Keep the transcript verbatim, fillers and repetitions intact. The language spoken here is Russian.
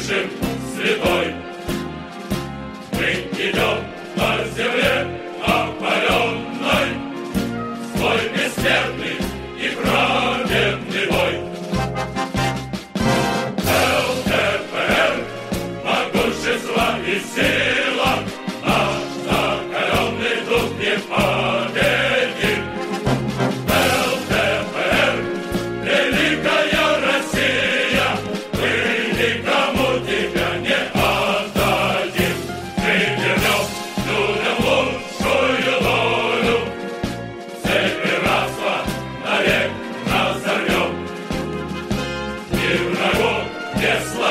слышим, святой. Мы идем по земле опаленной, свой бессмертный и праведный бой. ЛДПР, могущество и сила, наш закаленный дух не победит. ЛДПР, великая Россия, мы никому тебя не отдадим. Мы вернем людям лучшую долю, цепь пиратства навек разорвем. И врагов не сломим.